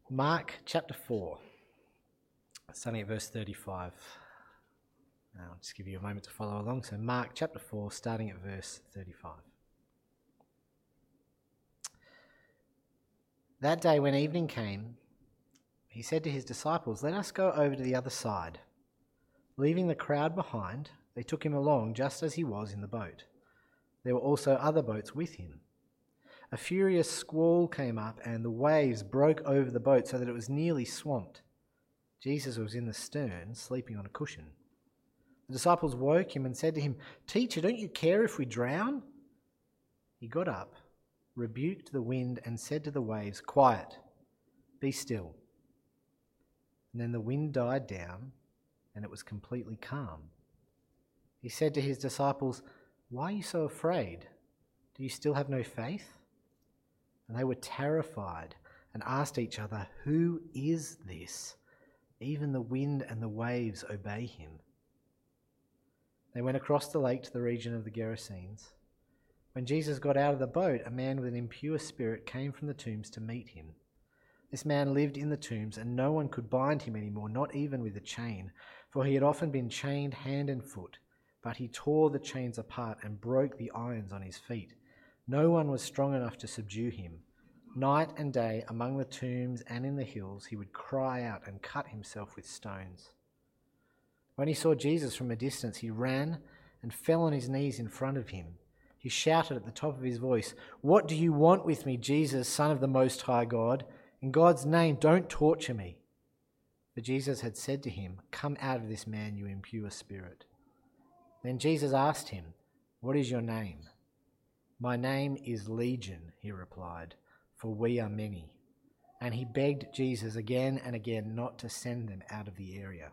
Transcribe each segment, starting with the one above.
Mark chapter 4, starting at verse 35. I'll just give you a moment to follow along. So Mark chapter 4, starting at verse 35. That day when evening came, he said to his disciples, "Let us go over to the other side." Leaving the crowd behind, they took him along just as he was in the boat. There were also other boats with him. A furious squall came up, and the waves broke over the boat so that it was nearly swamped. Jesus was in the stern, sleeping on a cushion. The disciples woke him and said to him, "Teacher, don't you care if we drown?" He got up, rebuked the wind, and said to the waves, "Quiet, be still." And then the wind died down, and it was completely calm. He said to his disciples, "Why are you so afraid? Do you still have no faith?" And they were terrified and asked each other, "Who is this? Even the wind and the waves obey him." They went across the lake to the region of the Gerasenes. When Jesus got out of the boat, a man with an impure spirit came from the tombs to meet him. This man lived in the tombs, and no one could bind him anymore, not even with a chain, for he had often been chained hand and foot. But he tore the chains apart and broke the irons on his feet. No one was strong enough to subdue him. Night and day, among the tombs and in the hills, he would cry out and cut himself with stones. When he saw Jesus from a distance, he ran and fell on his knees in front of him. He shouted at the top of his voice, "What do you want with me, Jesus, Son of the Most High God? In God's name, don't torture me." But Jesus had said to him, "Come out of this man, you impure spirit." Then Jesus asked him, "What is your name?" "My name is Legion," he replied, "for we are many." And he begged Jesus again and again not to send them out of the area.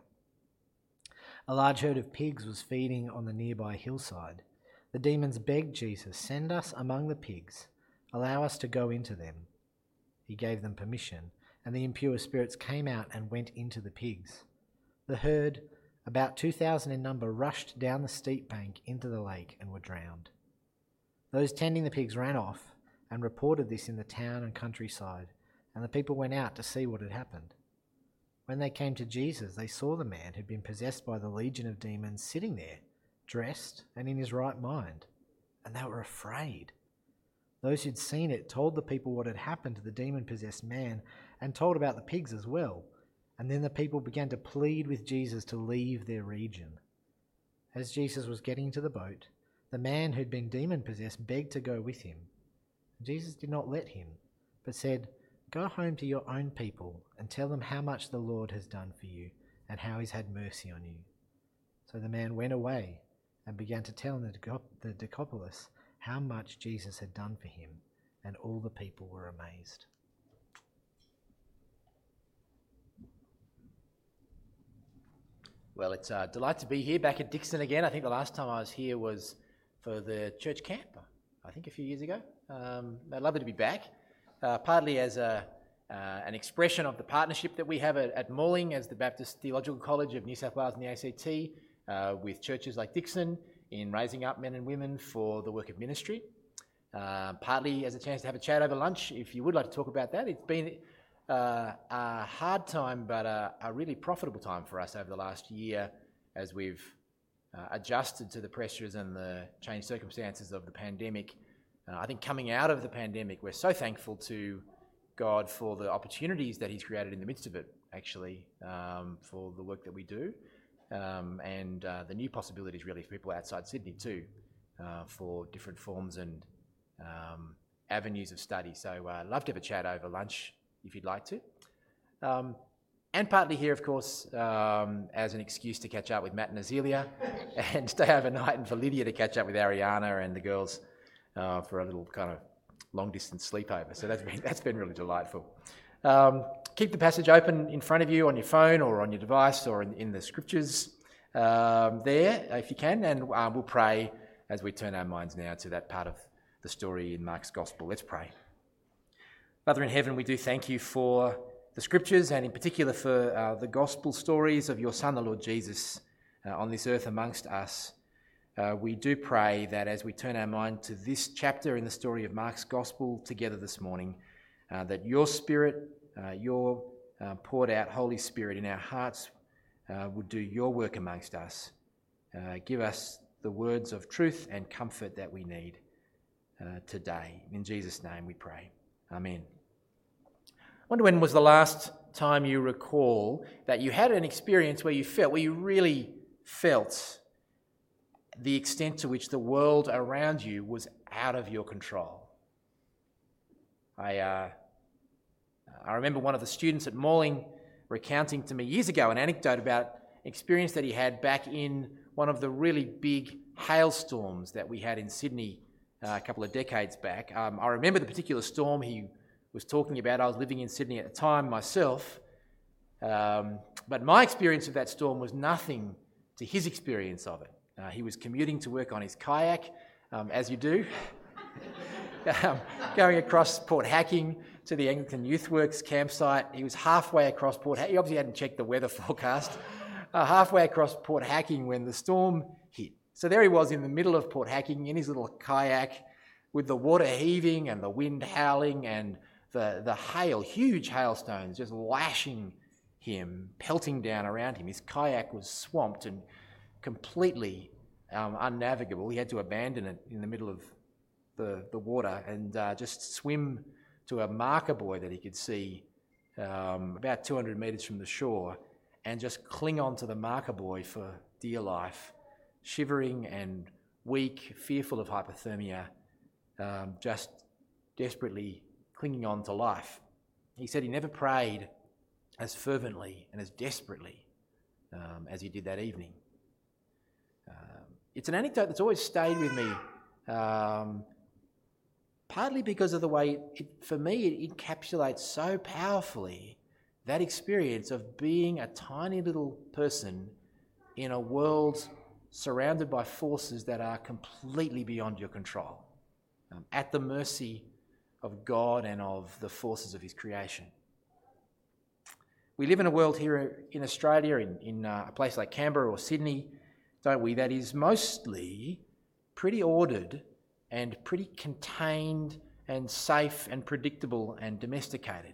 A large herd of pigs was feeding on the nearby hillside. The demons begged Jesus, "Send us among the pigs. Allow us to go into them." He gave them permission, and the impure spirits came out and went into the pigs. The herd, about 2,000 in number, rushed down the steep bank into the lake and were drowned. Those tending the pigs ran off and reported this in the town and countryside, and the people went out to see what had happened. When they came to Jesus, they saw the man who'd been possessed by the legion of demons sitting there, dressed and in his right mind, and they were afraid. Those who'd seen it told the people what had happened to the demon-possessed man and told about the pigs as well. And then the people began to plead with Jesus to leave their region. As Jesus was getting into the boat, the man who'd been demon-possessed begged to go with him. Jesus did not let him, but said, "Go home to your own people and tell them how much the Lord has done for you and how he's had mercy on you." So the man went away and began to tell the Decapolis how much Jesus had done for him, and all the people were amazed. Well, it's a delight to be here back at Dickson again. I think the last time I was here was for the church camp, I think a few years ago. Lovely to be back, partly as an expression of the partnership that we have at Morling as the Baptist Theological College of New South Wales and the ACT with churches like Dickson in raising up men and women for the work of ministry. Partly as a chance to have a chat over lunch, if you would like to talk about that. It's been a hard time, but a really profitable time for us over the last year as we've adjusted to the pressures and the changed circumstances of the pandemic. I think coming out of the pandemic, we're so thankful to God for the opportunities that he's created in the midst of it, actually, for the work that we do, and the new possibilities really for people outside Sydney too, for different forms and avenues of study. So I'd love to have a chat over lunch if you'd like to. And partly here, of course, as an excuse to catch up with Matt and Azealia and stay overnight, and for Lydia to catch up with Ariana and the girls for a little kind of long-distance sleepover. So that's been really delightful. Keep the passage open in front of you on your phone or on your device or in the scriptures there, if you can, and we'll pray as we turn our minds now to that part of the story in Mark's Gospel. Let's pray. Father in heaven, we do thank you for the scriptures and in particular for the gospel stories of your Son, the Lord Jesus, on this earth amongst us. We do pray that as we turn our mind to this chapter in the story of Mark's Gospel together this morning, that your Spirit your poured out Holy Spirit in our hearts would do your work amongst us. Give us the words of truth and comfort that we need today. In Jesus' name we pray. Amen. I wonder when was the last time you recall that you had an experience where you really felt the extent to which the world around you was out of your control. I remember one of the students at Morling recounting to me years ago an anecdote about an experience that he had back in one of the really big hailstorms that we had in Sydney a couple of decades back. I remember the particular storm he was talking about. I was living in Sydney at the time myself, but my experience of that storm was nothing to his experience of it. He was commuting to work on his kayak, as you do, going across Port Hacking to the Anglican Youth Works campsite. He was halfway across Port Hacking. He obviously hadn't checked the weather forecast. Halfway across Port Hacking when the storm hit. So there he was in the middle of Port Hacking in his little kayak with the water heaving and the wind howling and the hail, huge hailstones just lashing him, pelting down around him. His kayak was swamped and completely unnavigable. He had to abandon it in the middle of the water and just swim to a marker buoy that he could see about 200 metres from the shore and just cling on to the marker buoy for dear life, shivering and weak, fearful of hypothermia, just desperately clinging on to life. He said he never prayed as fervently and as desperately as he did that evening. It's an anecdote that's always stayed with me, partly because of the way, for me, it encapsulates so powerfully that experience of being a tiny little person in a world surrounded by forces that are completely beyond your control, at the mercy of God and of the forces of his creation. We live in a world here in Australia, in a place like Canberra or Sydney, don't we, that is mostly pretty ordered and pretty contained and safe and predictable and domesticated.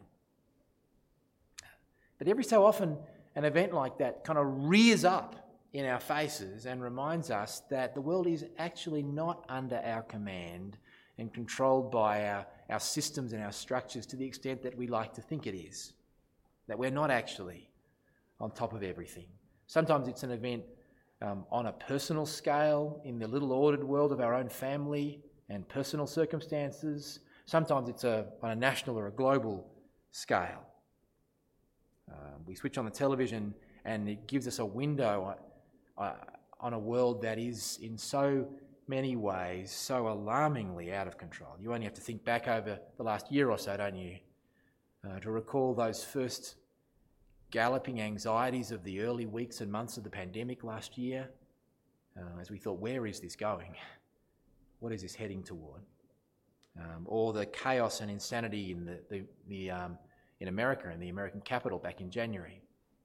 But every so often, an event like that kind of rears up in our faces and reminds us that the world is actually not under our command and controlled by our systems and our structures to the extent that we like to think it is. That we're not actually on top of everything. Sometimes it's an event on a personal scale in the little ordered world of our own family and personal circumstances. Sometimes it's on a national or a global scale. We switch on the television and it gives us a window on a world that is in so many ways so alarmingly out of control. You only have to think back over the last year or so, don't you, to recall those first galloping anxieties of the early weeks and months of the pandemic last year, as we thought, where is this going? What is this heading toward? Or the chaos and insanity in America, in the American capital back in January.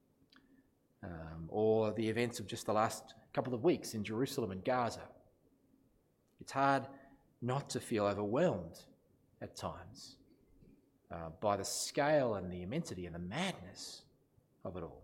Or the events of just the last couple of weeks in Jerusalem and Gaza. It's hard not to feel overwhelmed at times by the scale and the immensity and the madness of it all.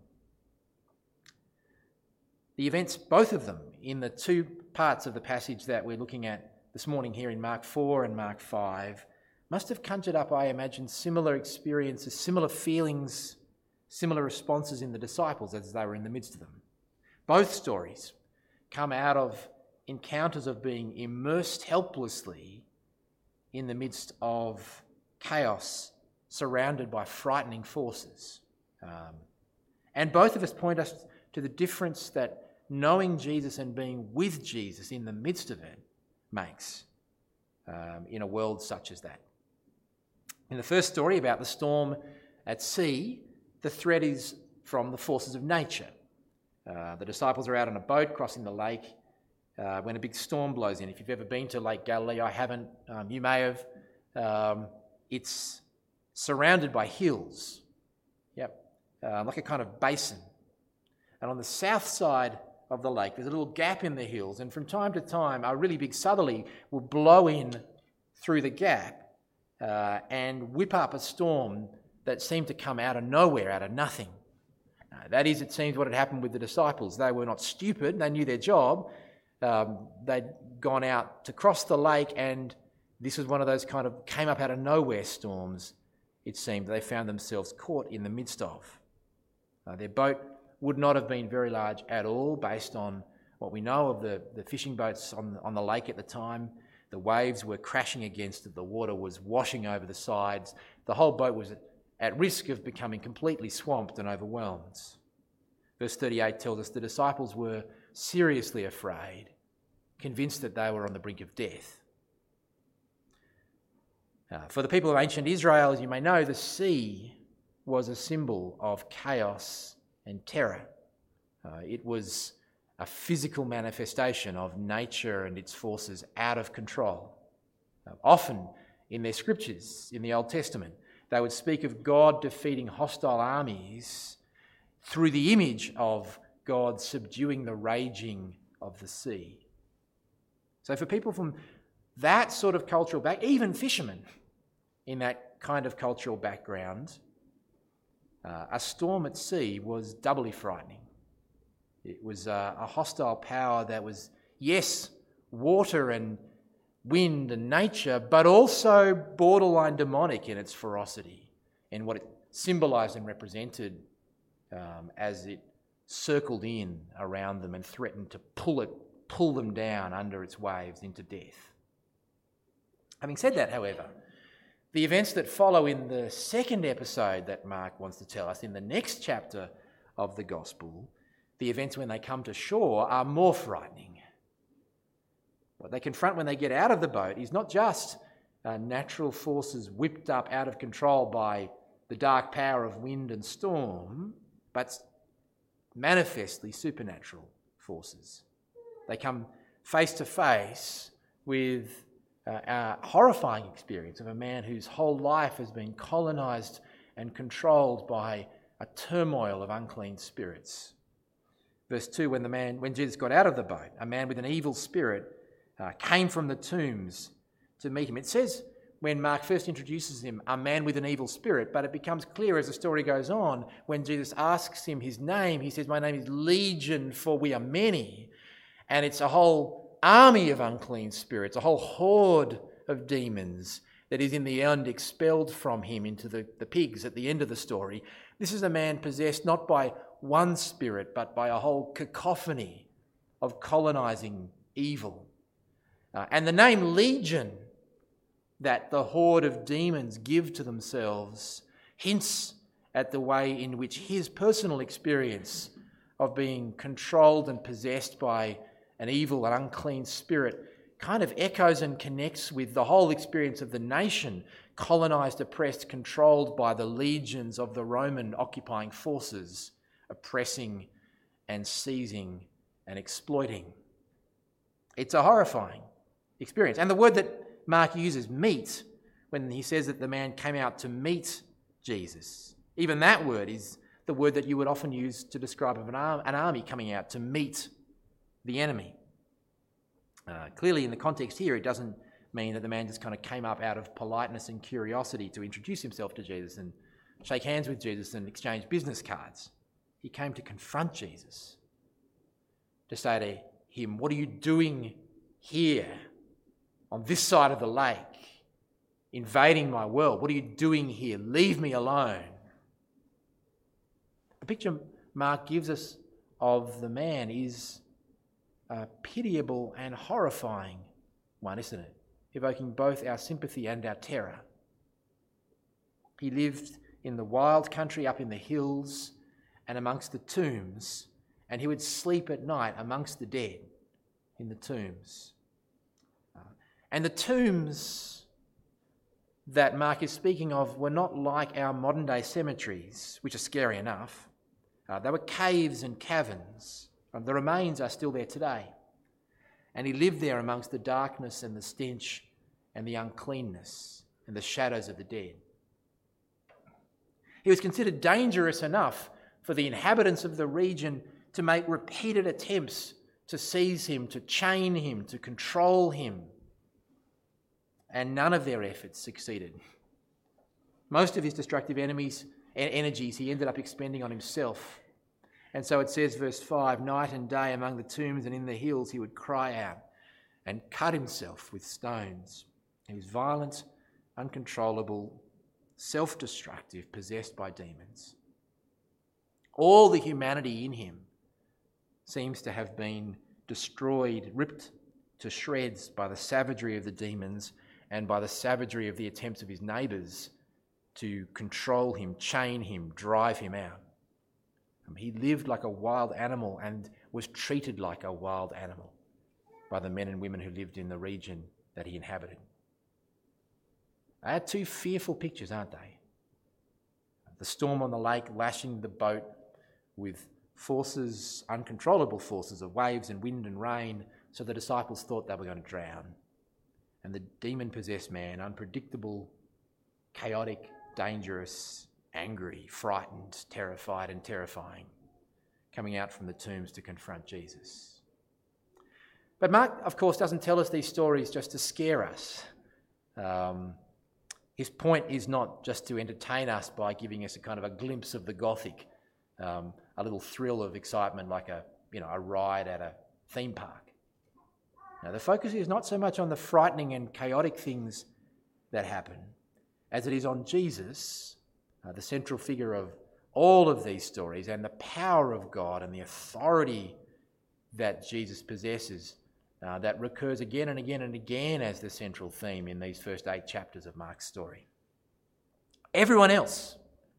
The events, both of them, in the two parts of the passage that we're looking at this morning here in Mark 4 and Mark 5, must have conjured up, I imagine, similar experiences, similar feelings, similar responses in the disciples as they were in the midst of them. Both stories come out of encounters of being immersed helplessly in the midst of chaos, surrounded by frightening forces. And both of us point us to the difference that knowing Jesus and being with Jesus in the midst of it makes in a world such as that. In the first story about the storm at sea, the threat is from the forces of nature. The disciples are out on a boat crossing the lake when a big storm blows in. If you've ever been to Lake Galilee, I haven't, you may have. It's surrounded by hills, like a kind of basin. And on the south side of the lake, there's a little gap in the hills, and from time to time, a really big southerly will blow in through the gap and whip up a storm that seemed to come out of nowhere, out of nothing. That is, it seems, what had happened with the disciples. They were not stupid. They knew their job. They'd gone out to cross the lake, and this was one of those kind of came up out of nowhere storms, it seemed, they found themselves caught in the midst of. Their boat would not have been very large at all based on what we know of the fishing boats on the lake at the time. The waves were crashing against it. The water was washing over the sides. The whole boat was at risk of becoming completely swamped and overwhelmed. Verse 38 tells us the disciples were seriously afraid, convinced that they were on the brink of death. For the people of ancient Israel, as you may know, the sea was a symbol of chaos and terror. It was a physical manifestation of nature and its forces out of control. Often in their scriptures, in the Old Testament, they would speak of God defeating hostile armies through the image of God subduing the raging of the sea. So for people from that sort of cultural background, even fishermen in that kind of cultural background, a storm at sea was doubly frightening. It was a hostile power that was, yes, water and wind and nature, but also borderline demonic in its ferocity and what it symbolised and represented as it circled in around them and threatened to pull them down under its waves into death. Having said that, however, the events that follow in the second episode that Mark wants to tell us, in the next chapter of the Gospel, the events when they come to shore are more frightening. What they confront when they get out of the boat is not just natural forces whipped up out of control by the dark power of wind and storm, but manifestly supernatural forces. They come face to face with a horrifying experience of a man whose whole life has been colonised and controlled by a turmoil of unclean spirits. Verse 2, when Jesus got out of the boat, a man with an evil spirit came from the tombs to meet him. It says, when Mark first introduces him, a man with an evil spirit, but it becomes clear as the story goes on, when Jesus asks him his name, he says, "My name is Legion, for we are many." And it's a whole army of unclean spirits, a whole horde of demons that is in the end expelled from him into the pigs at the end of the story. This is a man possessed not by one spirit, but by a whole cacophony of colonising evil. And the name Legion that the horde of demons give to themselves hints at the way in which his personal experience of being controlled and possessed by an evil and unclean spirit kind of echoes and connects with the whole experience of the nation, colonised, oppressed, controlled by the legions of the Roman occupying forces, oppressing and seizing and exploiting. It's a horrifying experience. And the word that Mark uses, meet, when he says that the man came out to meet Jesus, even that word is the word that you would often use to describe an army coming out to meet the enemy. Clearly in the context here, it doesn't mean that the man just kind of came up out of politeness and curiosity to introduce himself to Jesus and shake hands with Jesus and exchange business cards. He came to confront Jesus, to say to him, "What are you doing here on this side of the lake, invading my world? What are you doing here? Leave me alone." The picture Mark gives us of the man is a pitiable and horrifying one, isn't it? Evoking both our sympathy and our terror. He lived in the wild country up in the hills and amongst the tombs, and he would sleep at night amongst the dead in the tombs. And the tombs that Mark is speaking of were not like our modern day cemeteries, which are scary enough. They were caves and caverns. The remains are still there today. And he lived there amongst the darkness and the stench and the uncleanness and the shadows of the dead. He was considered dangerous enough for the inhabitants of the region to make repeated attempts to seize him, to chain him, to control him. And none of their efforts succeeded. Most of his destructive energies he ended up expending on himself. And so it says, verse 5, night and day among the tombs and in the hills he would cry out and cut himself with stones. He was violent, uncontrollable, self-destructive, possessed by demons. All the humanity in him seems to have been destroyed, ripped to shreds by the savagery of the demons and by the savagery of the attempts of his neighbours to control him, chain him, drive him out. He lived like a wild animal and was treated like a wild animal by the men and women who lived in the region that he inhabited. They are two fearful pictures, aren't they? The storm on the lake lashing the boat with forces, uncontrollable forces of waves and wind and rain, so the disciples thought they were going to drown. And the demon-possessed man, unpredictable, chaotic, dangerous, angry, frightened, terrified and terrifying, coming out from the tombs to confront Jesus. But Mark, of course, doesn't tell us these stories just to scare us. His point is not just to entertain us by giving us a kind of a glimpse of the Gothic, a little thrill of excitement like a ride at a theme park. Now, the focus is not so much on the frightening and chaotic things that happen as it is on Jesus, the central figure of all of these stories, and the power of God and the authority that Jesus possesses that recurs again and again and again as the central theme in these first 8 chapters of Mark's story. Everyone else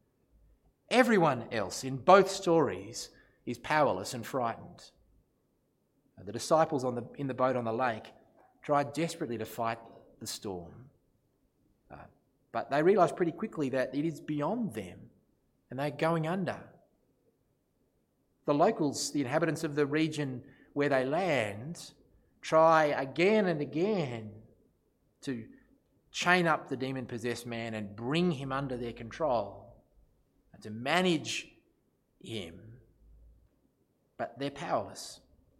in both stories is powerless and frightened. The disciples in the boat on the lake tried desperately to fight the storm, but they realised pretty quickly that it is beyond them and they're going under. The locals, the inhabitants of the region where they land, try again and again to chain up the demon-possessed man and bring him under their control, and to manage him, but they're powerless.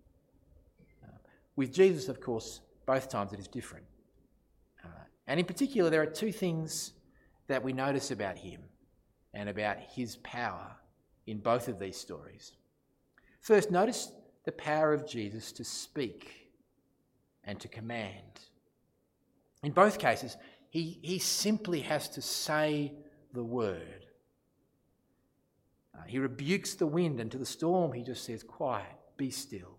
With Jesus, of course, both times it is different. And in particular, there are 2 things that we notice about him and about his power in both of these stories. First, notice the power of Jesus to speak and to command. In both cases, he simply has to say the word. He rebukes the wind, and to the storm he just says, quiet, be still.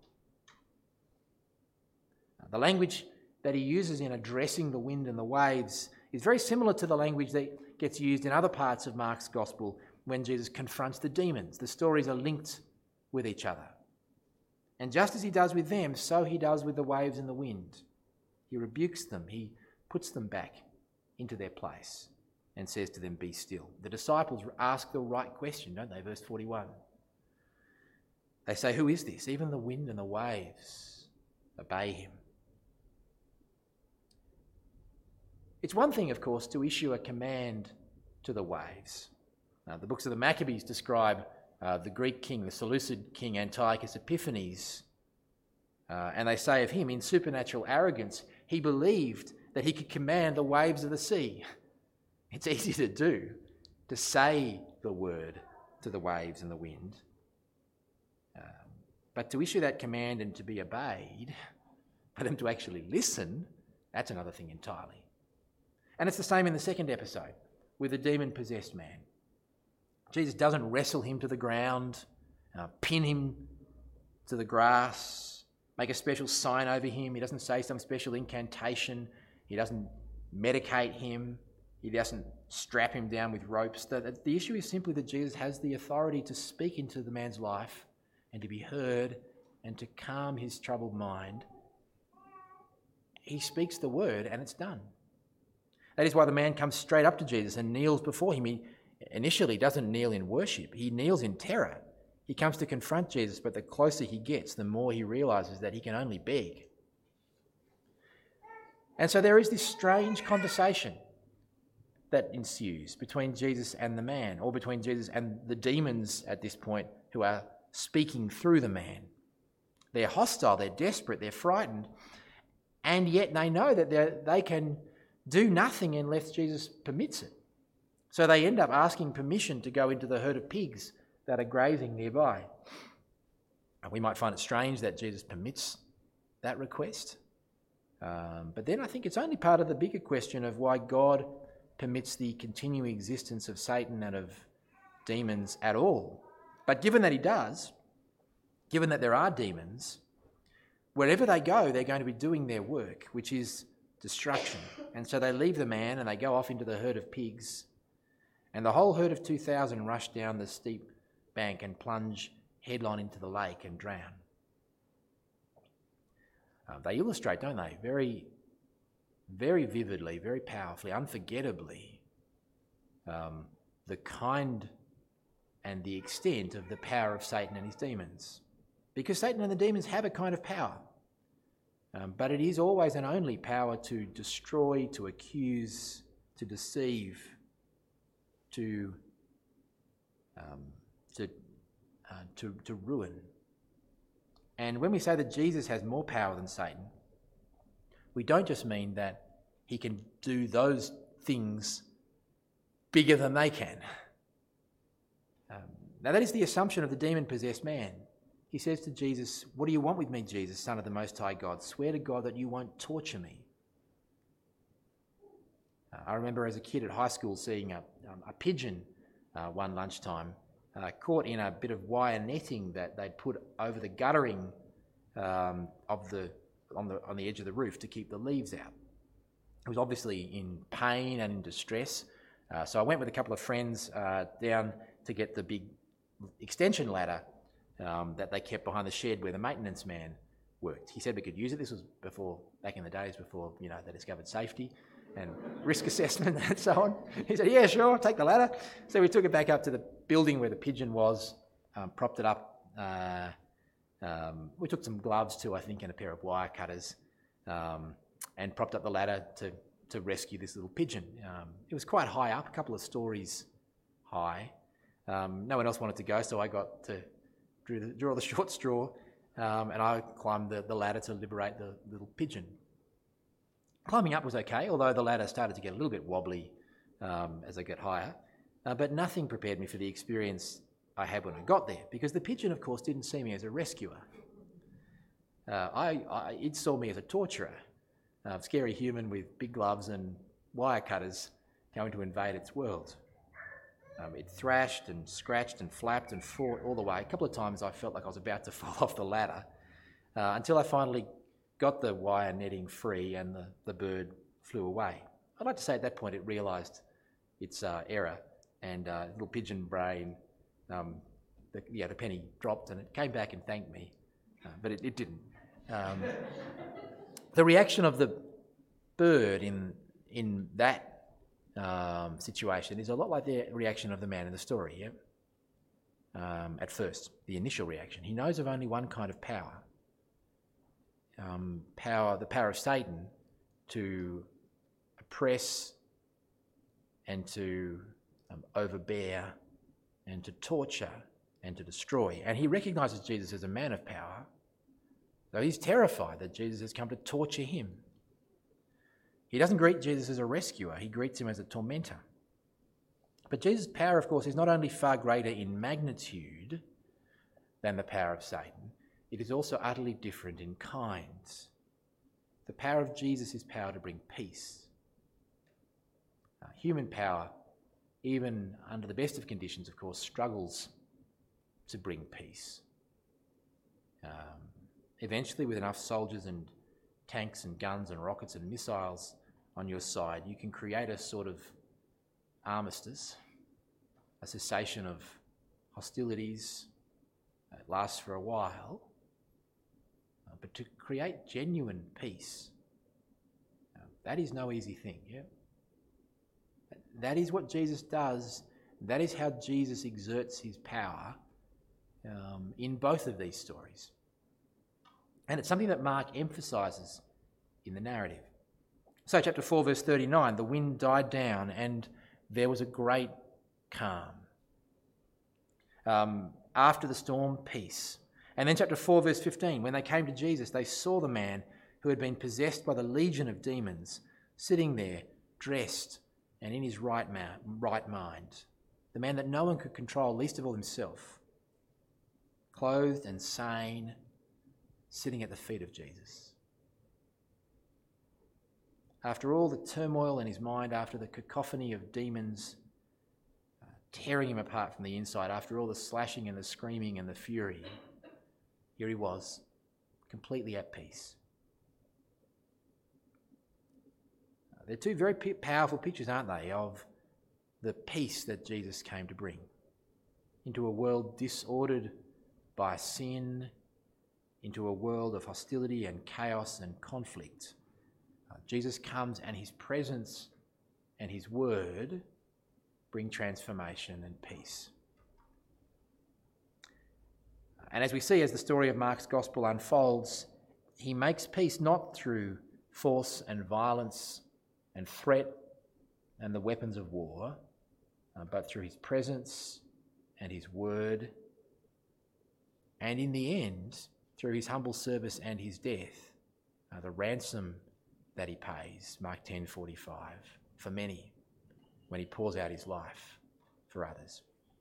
The language that he uses in addressing the wind and the waves is very similar to the language that gets used in other parts of Mark's gospel when Jesus confronts the demons. The stories are linked with each other. And just as he does with them, so he does with the waves and the wind. He rebukes them. He puts them back into their place and says to them, be still. The disciples ask the right question, don't they? Verse 41. They say, who is this? Even the wind and the waves obey him. It's one thing, of course, to issue a command to the waves. The books of the Maccabees describe the Greek king, the Seleucid king Antiochus Epiphanes, and they say of him, in supernatural arrogance, he believed that he could command the waves of the sea. It's easy to do, to say the word to the waves and the wind. But to issue that command and to be obeyed, for them to actually listen, that's another thing entirely. And it's the same in the second episode with the demon-possessed man. Jesus doesn't wrestle him to the ground, pin him to the grass, make a special sign over him. He doesn't say some special incantation. He doesn't medicate him. He doesn't strap him down with ropes. The issue is simply that Jesus has the authority to speak into the man's life and to be heard and to calm his troubled mind. He speaks the word and it's done. That is why the man comes straight up to Jesus and kneels before him. He initially doesn't kneel in worship. He kneels in terror. He comes to confront Jesus, but the closer he gets, the more he realises that he can only beg. And so there is this strange conversation that ensues between Jesus and the man, or between Jesus and the demons at this point who are speaking through the man. They're hostile, they're desperate, they're frightened, and yet they know that they can do nothing unless Jesus permits it. So they end up asking permission to go into the herd of pigs that are grazing nearby. And we might find it strange that Jesus permits that request. But then I think it's only part of the bigger question of why God permits the continuing existence of Satan and of demons at all. But given that he does, given that there are demons, wherever they go, they're going to be doing their work, which is destruction. And so they leave the man and they go off into the herd of pigs. And the whole herd of 2,000 rush down the steep bank and plunge headlong into the lake and drown. They illustrate, don't they, very, very vividly, very powerfully, unforgettably, the kind and the extent of the power of Satan and his demons. Because Satan and the demons have a kind of power, but it is always and only power to destroy, to accuse, to deceive, to ruin. And when we say that Jesus has more power than Satan, we don't just mean that he can do those things bigger than they can. Now that is the assumption of the demon-possessed man. He says to Jesus, "What do you want with me, Jesus, Son of the Most High God? Swear to God that you won't torture me." I remember as a kid at high school seeing a pigeon one lunchtime caught in a bit of wire netting that they'd put over the guttering on the edge of the roof to keep the leaves out. It was obviously in pain and in distress, so I went with a couple of friends down to get the big extension ladder that they kept behind the shed where the maintenance man worked. He said we could use it. This was back in the days before they discovered safety and risk assessment and so on. He said, "Yeah, sure, I'll take the ladder." So we took it back up to the building where the pigeon was, propped it up. We took some gloves too, I think, and a pair of wire cutters, and propped up the ladder to rescue this little pigeon. It was quite high up, a couple of stories high. No one else wanted to go, so I got to draw the short straw, and I climbed the ladder to liberate the little pigeon. Climbing up was okay, although the ladder started to get a little bit wobbly as I got higher, but nothing prepared me for the experience I had when I got there, because the pigeon, of course, didn't see me as a rescuer. It saw me as a torturer, a scary human with big gloves and wire cutters going to invade its world. It thrashed and scratched and flapped and fought all the way. A couple of times I felt like I was about to fall off the ladder, until I finally got the wire netting free and the bird flew away. I'd like to say at that point it realised its error, and little pigeon brain, the penny dropped and it came back and thanked me, but it didn't. The reaction of the bird in that situation is a lot like the reaction of the man in the story. At first, the initial reaction. He knows of only one kind of power. The power of Satan to oppress and to overbear and to torture and to destroy. And he recognises Jesus as a man of power, though he's terrified that Jesus has come to torture him. He doesn't greet Jesus as a rescuer, he greets him as a tormentor. But Jesus' power, of course, is not only far greater in magnitude than the power of Satan, it is also utterly different in kinds. The power of Jesus is power to bring peace. Human power, even under the best of conditions, of course, struggles to bring peace. Eventually, with enough soldiers and tanks and guns and rockets and missiles on your side, you can create a sort of armistice, a cessation of hostilities. It lasts for a while, but to create genuine peace, that is no easy thing. That is what Jesus does. That is how Jesus exerts his power in both of these stories. And it's something that Mark emphasises in the narrative. So chapter 4, verse 39, the wind died down and there was a great calm. After the storm, peace. And then chapter 4, verse 15, when they came to Jesus, they saw the man who had been possessed by the legion of demons sitting there, dressed and in his right mind, the man that no one could control, least of all himself, clothed and sane, sitting at the feet of Jesus. After all the turmoil in his mind, after the cacophony of demons tearing him apart from the inside, after all the slashing and the screaming and the fury, here he was, completely at peace. They're two very powerful pictures, aren't they, of the peace that Jesus came to bring into a world disordered by sin, into a world of hostility and chaos and conflict. Jesus comes, and his presence and his word bring transformation and peace. And as we see, as the story of Mark's gospel unfolds, he makes peace not through force and violence and threat and the weapons of war, but through his presence and his word, and in the end, through his humble service and his death, the ransom that he pays, Mark 10:45, for many, when he pours out his life for others.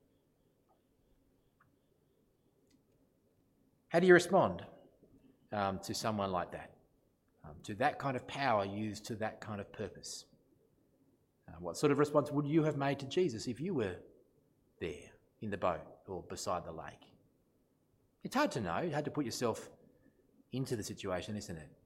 How do you respond to someone like that? To that kind of power used to that kind of purpose? What sort of response would you have made to Jesus if you were there in the boat or beside the lake? It's hard to know. You had to put yourself into the situation, isn't it?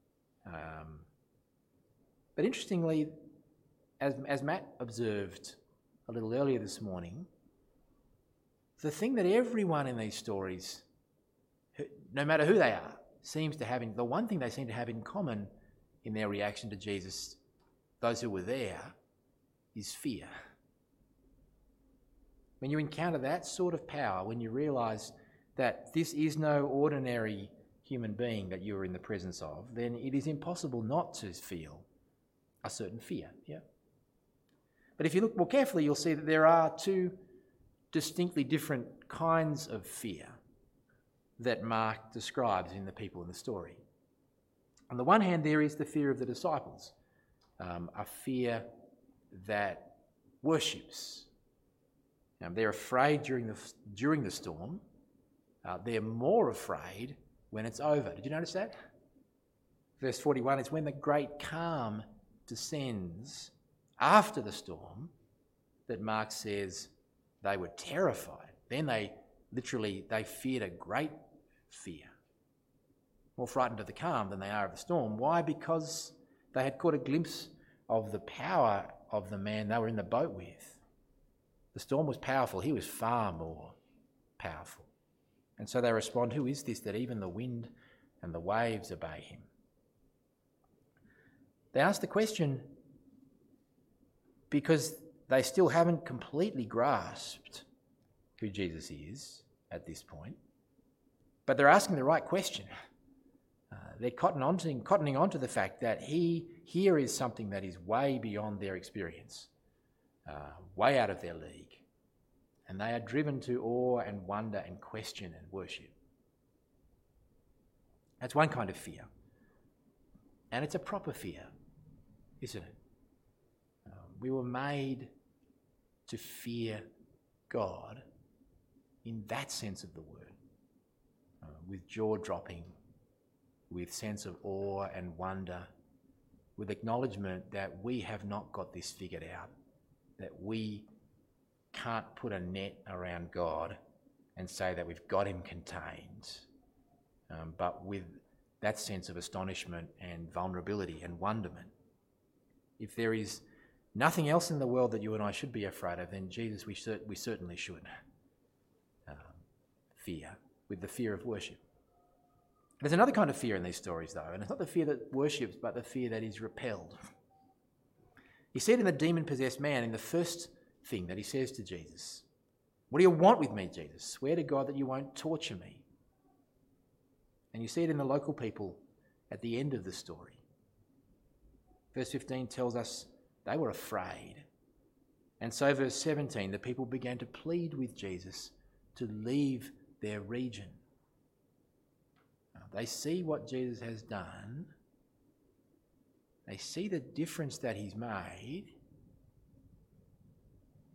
But interestingly, as Matt observed a little earlier this morning, the thing that everyone in these stories, no matter who they are, seems to have the one thing they seem to have in common in their reaction to Jesus, those who were there, is fear. When you encounter that sort of power, when you realise that this is no ordinary human being that you are in the presence of, then it is impossible not to feel a certain fear. Yeah. But if you look more carefully, you'll see that there are two distinctly different kinds of fear that Mark describes in the people in the story. On the one hand, there is the fear of the disciples, a fear that worships. They're afraid during the storm. They're more afraid when it's over. Did you notice that? Verse 41, it's when the great calm descends after the storm that Mark says they were terrified. Then they feared a great fear. More frightened of the calm than they are of the storm. Why? Because they had caught a glimpse of the power of the man they were in the boat with. The storm was powerful. He was far more powerful. And so they respond, who is this that even the wind and the waves obey him? They ask the question because they still haven't completely grasped who Jesus is at this point. But they're asking the right question. They're cottoning onto the fact that here is something that is way beyond their experience, way out of their league. And they are driven to awe and wonder and question and worship. That's one kind of fear. And it's a proper fear, isn't it? We were made to fear God in that sense of the word, with jaw-dropping, with sense of awe and wonder, with acknowledgement that we have not got this figured out, that we can't put a net around God and say that we've got him contained, but with that sense of astonishment and vulnerability and wonderment. If there is nothing else in the world that you and I should be afraid of, then Jesus, we certainly should fear, with the fear of worship. There's another kind of fear in these stories, though, and it's not the fear that worships, but the fear that is repelled. You see it in the demon-possessed man in the first thing that he says to Jesus. What do you want with me, Jesus? Swear to God that you won't torture me. And you see it in the local people at the end of the story. Verse 15 tells us they were afraid. And so verse 17, the people began to plead with Jesus to leave their region. They see what Jesus has done. They see the difference that he's made.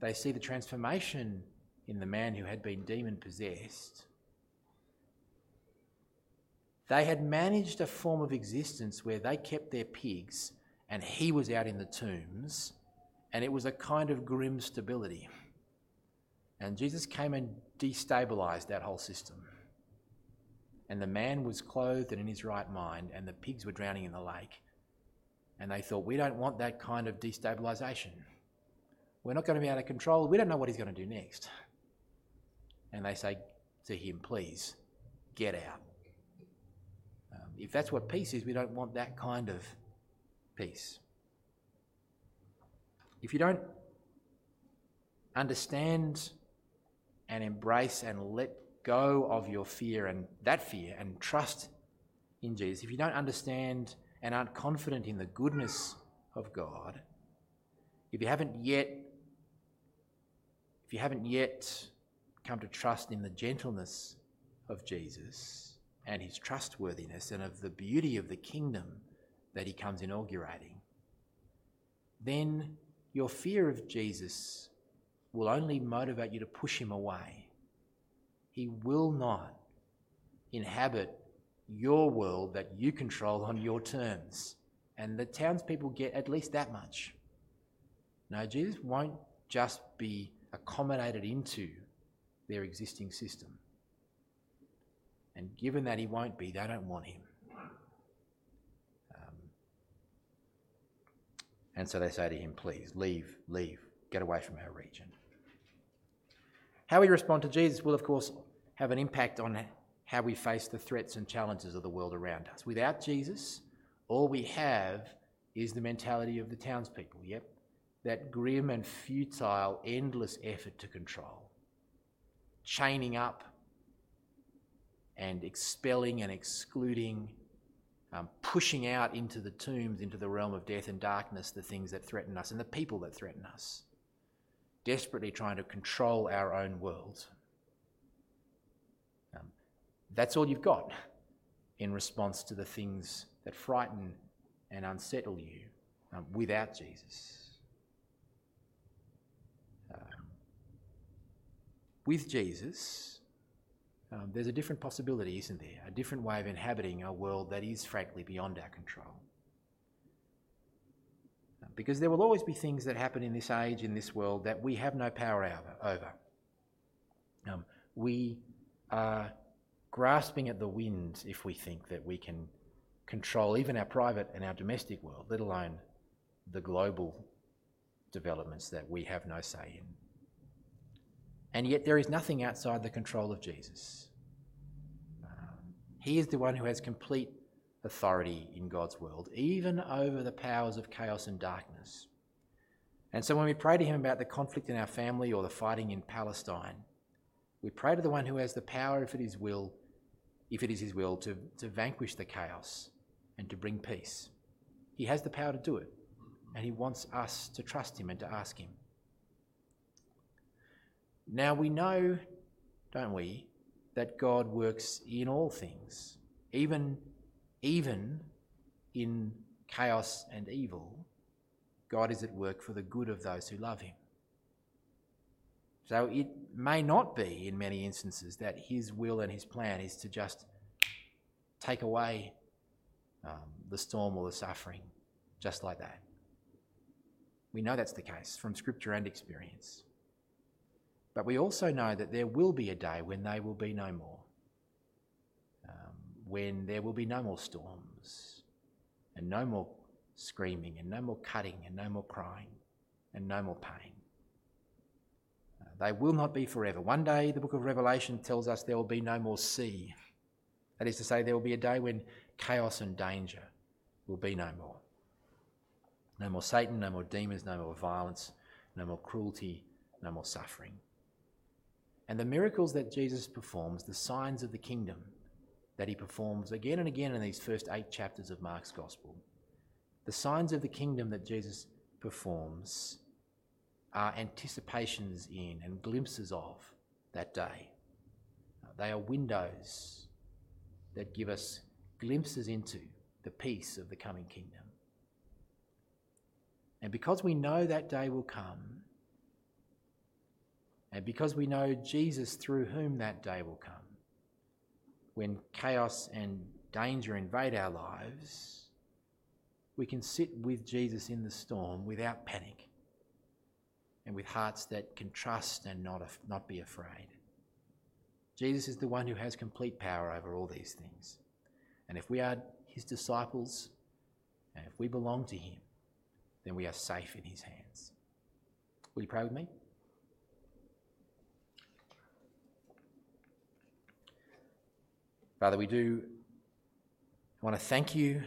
they see the transformation in the man who had been demon-possessed. They had managed a form of existence where they kept their pigs and he was out in the tombs, and it was a kind of grim stability. And Jesus came and destabilised that whole system. And the man was clothed and in his right mind, and the pigs were drowning in the lake. And they thought, we don't want that kind of destabilisation. We're not going to be able to control. We don't know what he's going to do next. And they say to him, please, get out. If that's what peace is, we don't want that kind of peace. If you don't understand and embrace and let go of your fear and trust in Jesus, if you don't understand and aren't confident in the goodness of God, if you haven't yet come to trust in the gentleness of Jesus and his trustworthiness and of the beauty of the kingdom that he comes inaugurating, then your fear of Jesus will only motivate you to push him away. He will not inhabit your world that you control on your terms. And the townspeople get at least that much. No, Jesus won't just be accommodated into their existing system. And given that he won't be, they don't want him. And so they say to him, please, leave, get away from our region. How we respond to Jesus will, of course, have an impact on how we face the threats and challenges of the world around us. Without Jesus, all we have is the mentality of the townspeople, that grim and futile, endless effort to control. Chaining up and expelling and excluding, pushing out into the tombs, into the realm of death and darkness, the things that threaten us and the people that threaten us. Desperately trying to control our own world. That's all you've got in response to the things that frighten and unsettle you without Jesus. With Jesus, there's a different possibility, isn't there? A different way of inhabiting a world that is frankly beyond our control. Because there will always be things that happen in this age, in this world, that we have no power over. We are grasping at the wind if we think that we can control even our private and our domestic world, let alone the global developments that we have no say in. And yet there is nothing outside the control of Jesus. He is the one who has complete authority in God's world, even over the powers of chaos and darkness. And so when we pray to him about the conflict in our family or the fighting in Palestine, we pray to the one who has the power, if it is his will, to vanquish the chaos and to bring peace. He has the power to do it, and he wants us to trust him and to ask him. Now we know, don't we, that God works in all things, even in chaos and evil. God is at work for the good of those who love him. So it may not be, in many instances, that his will and his plan is to just take away the storm or the suffering, just like that. We know that's the case from Scripture and experience. But we also know that there will be a day when they will be no more, when there will be no more storms and no more screaming and no more cutting and no more crying and no more pain. They will not be forever. One day, the book of Revelation tells us there will be no more sea. That is to say, there will be a day when chaos and danger will be no more. No more Satan, no more demons, no more violence, no more cruelty, no more suffering. And the miracles that Jesus performs, the signs of the kingdom that he performs again and again in these first 8 chapters of Mark's Gospel, the signs of the kingdom that Jesus performs are anticipations in and glimpses of that day. They are windows that give us glimpses into the peace of the coming kingdom. And because we know that day will come, And because we know Jesus through whom that day will come, when chaos and danger invade our lives, we can sit with Jesus in the storm without panic and with hearts that can trust and not be afraid. Jesus is the one who has complete power over all these things. And if we are his disciples, and if we belong to him, then we are safe in his hands. Will you pray with me? Father, we do want to thank you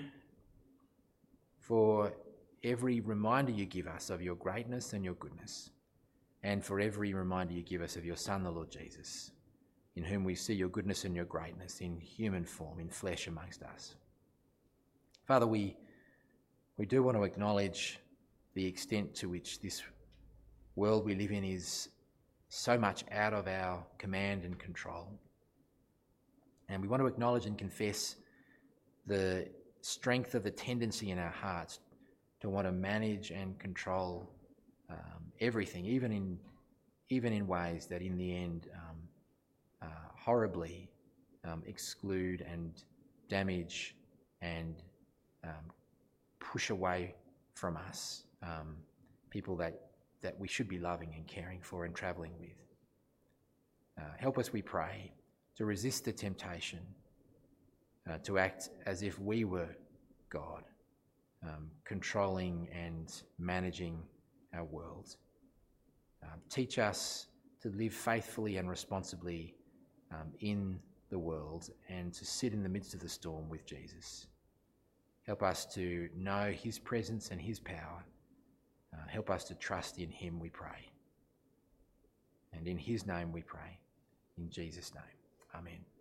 for every reminder you give us of your greatness and your goodness, and for every reminder you give us of your Son, the Lord Jesus, in whom we see your goodness and your greatness in human form, in flesh amongst us. Father, we do want to acknowledge the extent to which this world we live in is so much out of our command and control. And we want to acknowledge and confess the strength of the tendency in our hearts to want to manage and control everything, even in ways that in the end horribly exclude and damage and push away from us people that we should be loving and caring for and travelling with. Help us, we pray, to resist the temptation to act as if we were God, controlling and managing our world. Teach us to live faithfully and responsibly in the world and to sit in the midst of the storm with Jesus. Help us to know his presence and his power. Help us to trust in him, we pray. And in his name we pray. In Jesus' name. Amen.